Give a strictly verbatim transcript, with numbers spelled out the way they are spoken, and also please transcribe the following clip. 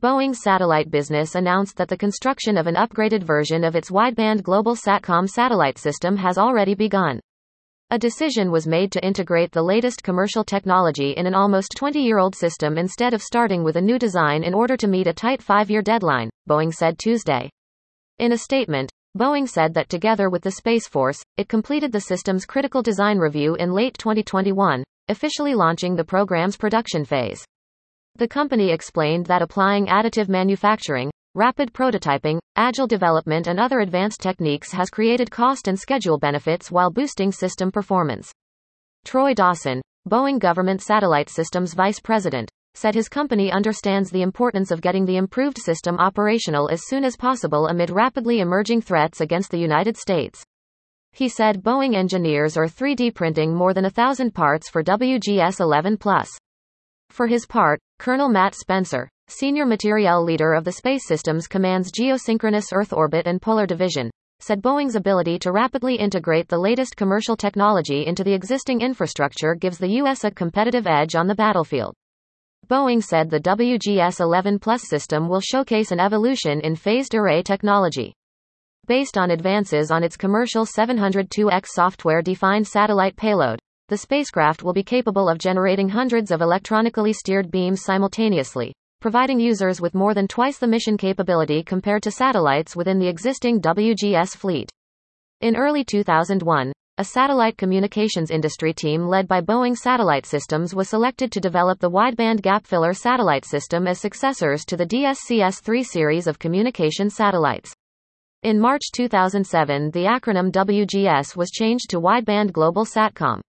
Boeing's satellite business announced that the construction of an upgraded version of its wideband global SATCOM satellite system has already begun. A decision was made to integrate the latest commercial technology in an almost twenty-year-old system instead of starting with a new design in order to meet a tight five-year deadline, Boeing said Tuesday. In a statement, Boeing said that together with the Space Force, it completed the system's critical design review in late twenty twenty-one, officially launching the program's production phase. The company explained that applying additive manufacturing, rapid prototyping, agile development and other advanced techniques has created cost and schedule benefits while boosting system performance. Troy Dawson, Boeing Government Satellite Systems Vice President, said his company understands the importance of getting the improved system operational as soon as possible amid rapidly emerging threats against the United States. He said Boeing engineers are three D printing more than a thousand parts for W G S eleven plus. For his part, Colonel Matt Spencer, Senior Materiel Leader of the Space Systems Command's Geosynchronous Earth Orbit and Polar Division, said Boeing's ability to rapidly integrate the latest commercial technology into the existing infrastructure gives the U S a competitive edge on the battlefield. Boeing said the W G S eleven plus system will showcase an evolution in phased array technology. Based on advances on its commercial seven oh two X software-defined satellite payload, the spacecraft will be capable of generating hundreds of electronically steered beams simultaneously, providing users with more than twice the mission capability compared to satellites within the existing W G S fleet. In early two thousand one, a satellite communications industry team led by Boeing Satellite Systems was selected to develop the wideband gap-filler satellite system as successors to the D S C S three series of communication satellites. In March two thousand seven, the acronym W G S was changed to Wideband Global Satcom.